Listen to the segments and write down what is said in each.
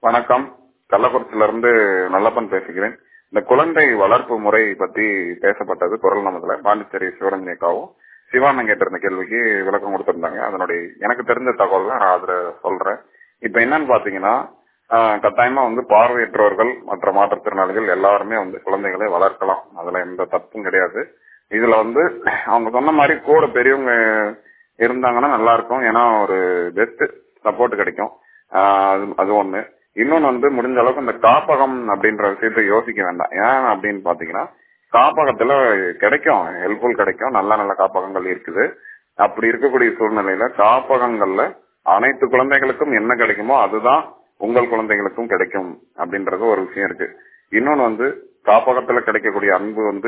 வணக்கம். கள்ளக்குறிச்சியிலிருந்து நல்லப்பன் பேசுகிறேன். இந்த குழந்தை வளர்ப்பு முறை பத்தி பேசப்பட்டது குரல் நமதுல பாண்டிச்சேரி சிவரஞ்சனிக்காவும் சிவானன் கேட்டிருந்த கேள்விக்கு விளக்கம் கொடுத்திருந்தாங்க. அதனுடைய எனக்கு தெரிஞ்ச தகவல் நான் அதுல சொல்றேன். இப்ப என்னன்னு பாத்தீங்கன்னா, கட்டாயமா பார்வையற்றவர்கள் மற்ற மாற்றுத்திறனாளிகள் எல்லாருமே குழந்தைகளை வளர்க்கலாம். அதுல எந்த தப்பும் கிடையாது. இதுல அவங்க சொன்ன மாதிரி கூட பெரியவங்க இருந்தாங்கன்னா நல்லா இருக்கும். ஏன்னா ஒரு பெஸ்ட் சப்போர்ட் கிடைக்கும். அது ஒண்ணு. இன்னொன்னு முடிஞ்ச அளவுக்கு இந்த காப்பகம் அப்படின்ற விஷயத்தை யோசிக்க வேண்டாம். ஏன் அப்படின்னு பாத்தீங்கன்னா, காப்பகத்துல கிடைக்கும், ஹெல்ப்ஃபுல் கிடைக்கும். நல்ல நல்ல காப்பகங்கள் இருக்குது. அப்படி இருக்கக்கூடிய சூழ்நிலையில காப்பகங்கள்ல அனைத்து குழந்தைகளுக்கும் என்ன கிடைக்குமோ அதுதான் உங்கள் குழந்தைகளுக்கும் கிடைக்கும் அப்படின்றது ஒரு விஷயம் இருக்கு. இன்னொன்னு காப்பகத்துல கிடைக்கக்கூடிய அன்பு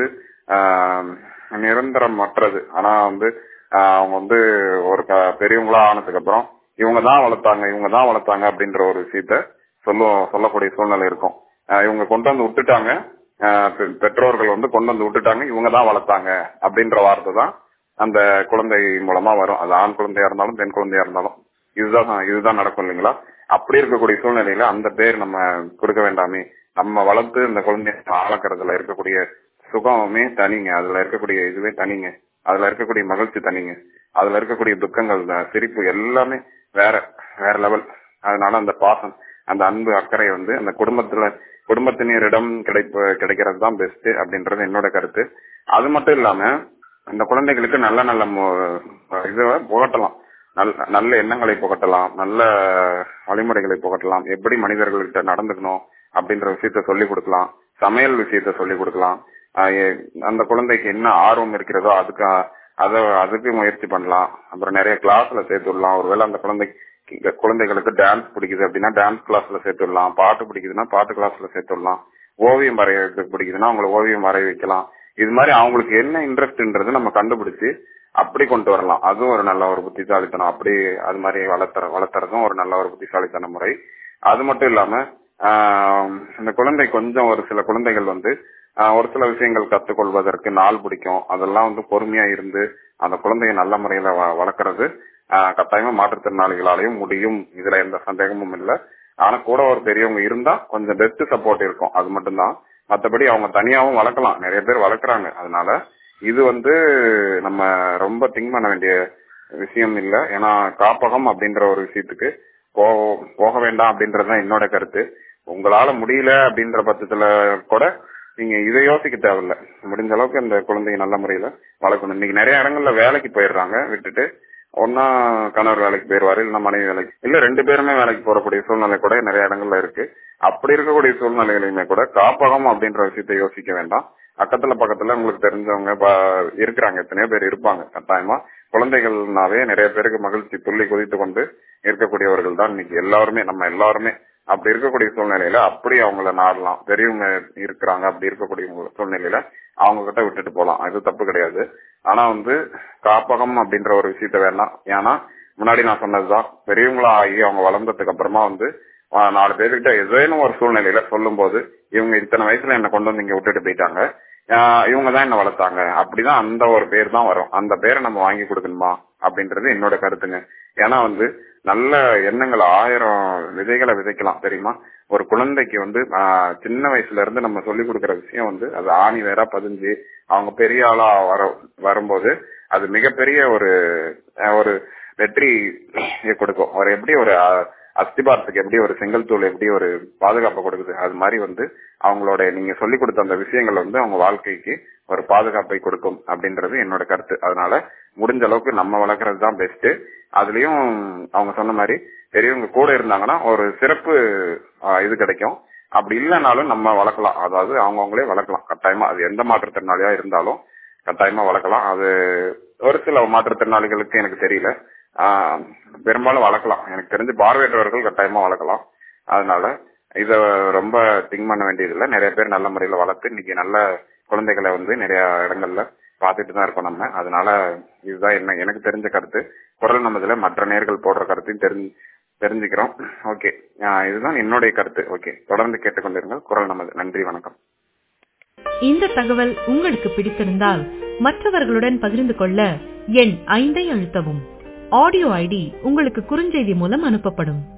நிரந்தரமற்றது. ஆனா அவங்க ஒரு பெரியவங்களா ஆனதுக்கு அப்புறம் இவங்க தான் வளர்த்தாங்க அப்படின்ற ஒரு விஷயத்த சொல்லக்கூடிய சூழ்நிலை இருக்கும். இவங்க கொண்டு வந்து விட்டுட்டாங்க, பெற்றோர்கள் கொண்டு வந்து விட்டுட்டாங்க, இவங்க தான் வளர்த்தாங்க அப்படின்ற வார்த்தை தான் அந்த குழந்தை மூலமா வரும். அது ஆண் குழந்தையா இருந்தாலும் பெண் குழந்தையா இருந்தாலும் இதுதான் நடக்கும் இல்லைங்களா? அப்படி இருக்கக்கூடிய சூழ்நிலையில அந்த பேர் நம்ம கொடுக்க வேண்டாமே. நம்ம வளர்த்து இந்த குழந்தைய வளர்க்கறதுல இருக்கக்கூடிய சுகமே தனிங்க. அதுல இருக்கக்கூடிய இதுவே தனிங்க. அதுல இருக்கக்கூடிய மகிழ்ச்சி தனிங்க. அதுல இருக்கக்கூடிய துக்கங்கள், சிரிப்பு எல்லாமே வேற வேற லெவல். அதனால அந்த பாசம், அந்த அன்பு, அக்கறை அந்த குடும்பத்தினரிடம் கிடைக்கிறது தான் பெஸ்ட் அப்படின்றது என்னோட கருத்து. அது மட்டும் இல்லாம இந்த குழந்தைகளுக்கு நல்ல நல்ல இதை புகட்டலாம், நல்ல எண்ணங்களை புகட்டலாம், நல்ல வழிமுறைகளை புகட்டலாம். எப்படி மனிதர்கள்கிட்ட நடந்துக்கணும் அப்படின்ற விஷயத்த சொல்லிக் கொடுக்கலாம். சமையல் விஷயத்த சொல்லிக் கொடுக்கலாம். அந்த குழந்தைக்கு என்ன ஆர்வம் இருக்கிறதோ அதுக்கு முயற்சி பண்ணலாம். அப்புறம் நிறைய கிளாஸ்ல சேர்த்து விடலாம். ஒருவேளை அந்த குழந்தைகளுக்கு டான்ஸ் பிடிக்குது அப்படின்னா டான்ஸ் கிளாஸ்ல சேர்த்து விடலாம். பாட்டு பிடிக்குதுன்னா பாட்டு கிளாஸ்ல சேர்த்து விடலாம். ஓவியம் வரையறதுக்கு பிடிக்குதுன்னா அவங்களை ஓவியம் வரைய வைக்கலாம். இது மாதிரி அவங்களுக்கு என்ன இன்ட்ரெஸ்ட்ன்றது நம்ம கண்டுபிடிச்சு அப்படி கொண்டு வரலாம். அதுவும் ஒரு நல்ல ஒரு புத்திசாலித்தனம். அப்படி அது மாதிரி வளர்த்துறதும் ஒரு நல்ல ஒரு புத்திசாலித்தன முறை. அது மட்டும் இல்லாம இந்த குழந்தை கொஞ்சம் ஒரு சில குழந்தைகள் ஒரு சில விஷயங்கள் கத்துக்கொள்வதற்கு நாள் பிடிக்கும். அதெல்லாம் பொறுமையா இருந்து அந்த குழந்தைய நல்ல முறையில வளர்க்கறது கட்டாயமா மாற்றுத்திறனாளிகளாலையும் முடியும். இதுல எந்த சந்தேகமும் இல்லை. ஆனா கூட ஒரு பெரியவங்க இருந்தா கொஞ்சம் பெஸ்ட் சப்போர்ட் இருக்கும். அது மட்டும்தான். மற்றபடி அவங்க தனியாவும் வளர்க்கலாம். நிறைய பேர் வளர்க்குறாங்க. அதனால இது நம்ம ரொம்ப திங்க் பண்ண வேண்டிய விஷயம் இல்லை. ஏன்னா காப்பகம் அப்படின்ற ஒரு விஷயத்துக்கு போக வேண்டாம் அப்படின்றதுதான் என்னோட கருத்து. உங்களால முடியல அப்படின்ற பட்சத்துல கூட நீங்க இதை யோசிக்க தேவையில்ல. முடிஞ்ச அளவுக்கு இந்த குழந்தைய நல்ல முறையில வளர்க்கணும். இன்னைக்கு நிறைய இடங்கள்ல வேலைக்கு போயிடுறாங்க. விட்டுட்டு ஒன்னா கணவர் வேலைக்கு போயிருவாரு, இல்ல மனைவி வேலைக்கு, இல்ல 2 பேருமே வேலைக்கு போறக்கூடிய சூழ்நிலை கூட நிறைய இடங்கள்ல இருக்கு. அப்படி இருக்கக்கூடிய சூழ்நிலையிலுமே கூட காப்பகம் அப்படின்ற விஷயத்தை யோசிக்க வேண்டாம். பக்கத்துல உங்களுக்கு தெரிஞ்சவங்க இருக்கிறாங்க, எத்தனையோ பேர் இருப்பாங்க. கட்டாயமா குழந்தைகள்னாவே நிறைய பேருக்கு மகிழ்ச்சி துள்ளி குதித்து கொண்டு இருக்கக்கூடியவர்கள் தான் இன்னைக்கு எல்லாருமே, நம்ம எல்லாருமே. அப்படி இருக்கக்கூடிய சூழ்நிலையில அப்படி அவங்கள நாடலாம். பெரியவங்க இருக்கிறாங்க, அப்படி இருக்கக்கூடிய சூழ்நிலையில அவங்க கிட்ட விட்டுட்டு போலாம். அது தப்பு கிடையாது. ஆனா காப்பகம் அப்படின்ற ஒரு விஷயத்த வேண்டாம். ஏன்னா முன்னாடி நான் சொன்னதுதான், பெரியவங்களா ஆகி அவங்க வளர்ந்ததுக்கு அப்புறமா 4 பேருக்கிட்ட ஏதேனும் ஒரு சூழ்நிலையில சொல்லும் போது இவங்க இத்தனை வயசுல என்ன கொண்டு வந்து இங்க விட்டுட்டு போயிட்டாங்க, இவங்க தான் என்ன வளர்த்தாங்க, அப்படிதான் அந்த ஒரு பேர் தான் வரும். அந்த பேரை நம்ம வாங்கி கொடுக்கணுமா அப்படின்றது என்னோட கருத்துங்க. ஏன்னா நல்ல எண்ணங்கள் 1000 விதைகளை விதைக்கலாம் தெரியுமா? ஒரு குழந்தைக்கு சின்ன வயசுல இருந்து நம்ம சொல்லி கொடுக்கற விஷயம் அது ஆணி வேற பதிஞ்சு அவங்க பெரிய ஆளா வரும்போது அது மிகப்பெரிய ஒரு வெற்றி கொடுக்கும். எப்படி ஒரு அஸ்திபாரத்துக்கு எப்படி ஒரு செங்கல் தூள் எப்படி ஒரு பாதுகாப்பு கொடுக்குது, அது மாதிரி அவங்களோட நீங்க சொல்லி கொடுத்த அந்த விஷயங்கள் அவங்க வாழ்க்கைக்கு ஒரு பாதுகாப்பை கொடுக்கும் அப்படின்றது என்னோட கருத்து. அதனால முடிஞ்ச அளவுக்கு நம்ம வளர்க்கறது தான் பெஸ்ட். அதுலயும் அவங்க சொன்ன மாதிரி பெரியவங்க கூட இருந்தாங்கன்னா ஒரு சிறப்பு இது கிடைக்கும். அப்படி இல்லைனாலும் நம்ம வளர்க்கலாம். அதாவது அவங்களே வளர்க்கலாம் கட்டாயமா. அது எந்த மாற்றுத்திறனாளியா இருந்தாலும் கட்டாயமா வளர்க்கலாம். அது ஒரு சில மாற்றுத்திறனாளிகளுக்கு எனக்கு தெரியல, பெரும்பாலும் வளர்க்கலாம். எனக்கு தெரிஞ்சு பார்வையற்றவர்கள் கட்டாயமா வளர்க்கலாம். அதனால இத ரொம்ப திங்க் பண்ண வேண்டியது இல்லை. நிறைய பேர் நல்ல முறையில வளர்த்து இன்னைக்கு நல்ல குழந்தைகளை நிறைய இடங்கள்ல பாத்துட்டு தான் இருக்கோம் நம்ம. அதனால இதுதான் எனக்கு தெரிஞ்ச கருத்து. குரல் நமதுல மற்ற நேர்கள் போடுற கருத்தையும் தெரிஞ்சுக்கிறோம். ஓகே, இதுதான் என்னுடைய கருத்து. ஓகே, தொடர்ந்து கேட்டுக்கொண்டிருங்கள் குரல் நமது. நன்றி, வணக்கம். இந்த தகவல் உங்களுக்கு பிடித்திருந்தால் மற்றவர்களுடன் பகிர்ந்து கொள்ள எண் 5 அழுத்தவும். ஆடியோ ஐடி உங்களுக்கு குறுஞ்செய்தி மூலம் அனுப்பப்படும்.